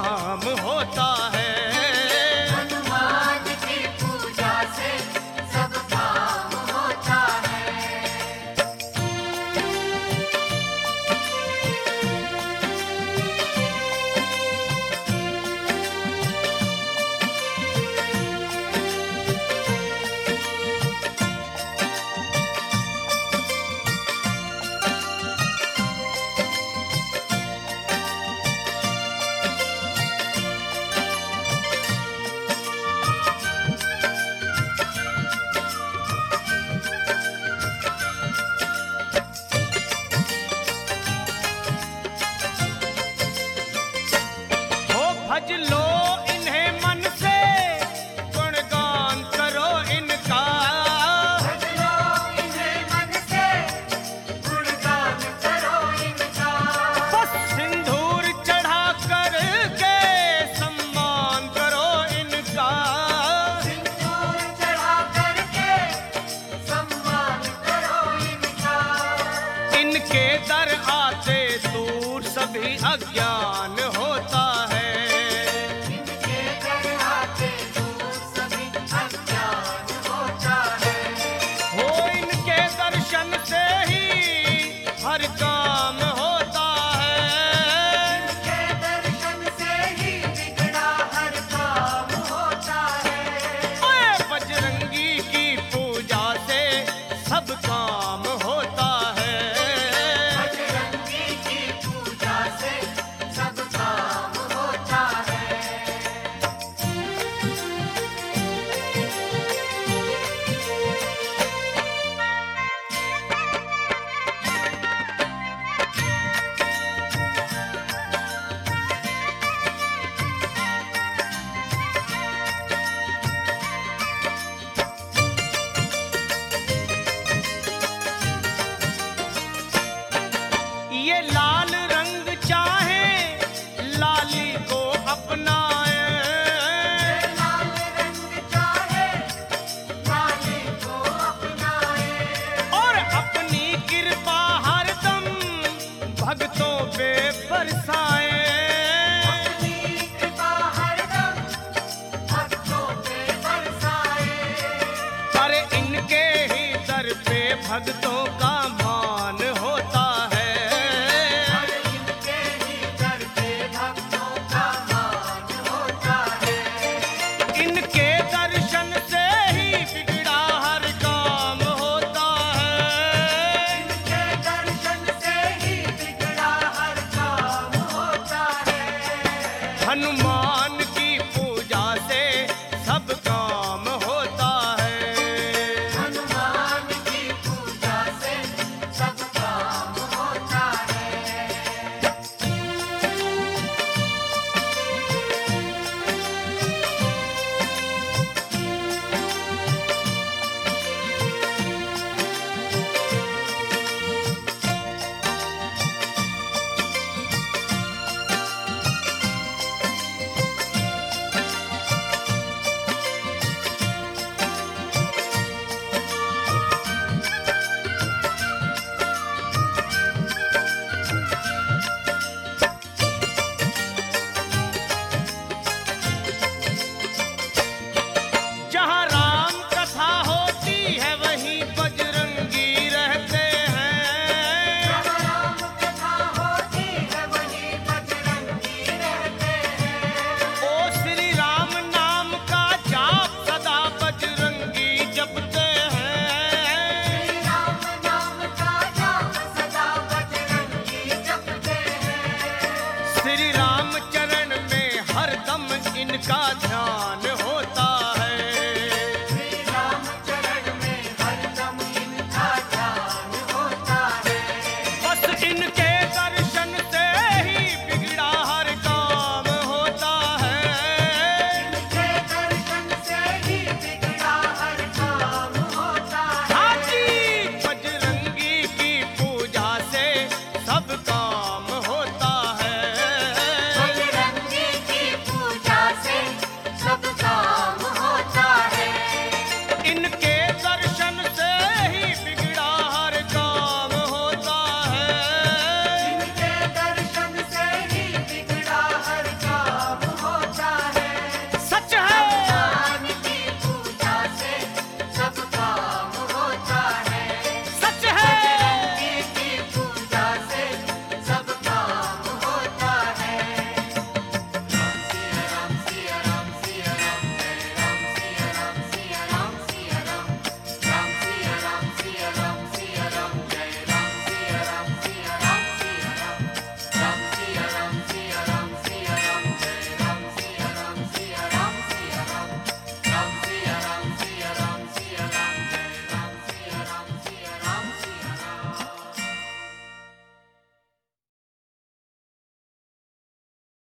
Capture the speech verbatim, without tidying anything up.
काम होता है। हनुमान की पूजा से सब काम होता है। हो भज लो इन्हें मन से, गुणगान करो इनका। भज लो इन्हें मन से, गुणगान करो इनका। बस सिंदूर चढ़ा कर के सम्मान करो इनका। सिंदूर चढ़ा करके सम्मान करो इनका। इनके दर आते दूर सभी अज्ञान होता है। इनके घर आते दूर सभी अज्ञान होता है। हो इनके दर्शन से ही हर काम होता है। इनके दर्शन से ही बिगड़ा हर काम होता है। ओए बजरंगी की पूजा से सब काम होता है। बजरंगी की पूजा से सब काम होता है। ये लाल रंग चाहे लाली को अपनाए। लाल रंग चाहे लाली को अपनाए। और अपनी कृपा हरदम भक्तों पे बरसाए। अपनी कृपा हरदम भक्तों पे बरसाए। अरे इनके ही दर पे भक्तों का मान होता है। और इनके ही दर पे भक्तों का मान होता है। इनके दर्शन से ही बिगड़ा हर काम होता है। इनके दर्शन से ही बिगड़ा हर काम होता है। हनुमान की पूजा से सब काम होता है। हनुमान की पूजा से सब काम होता है। जहाँ राम कथा होती है वहीं बजरंगी रहते हैं। जहाँ राम कथा होती है वहीं बजरंगी रहते हैं। ओ श्री राम नाम का जाप सदा बजरंगी जपते हैं। श्री राम नाम का जाप सदा बजरंगी जपते हैं। श्री राम चरण में हरदम इनका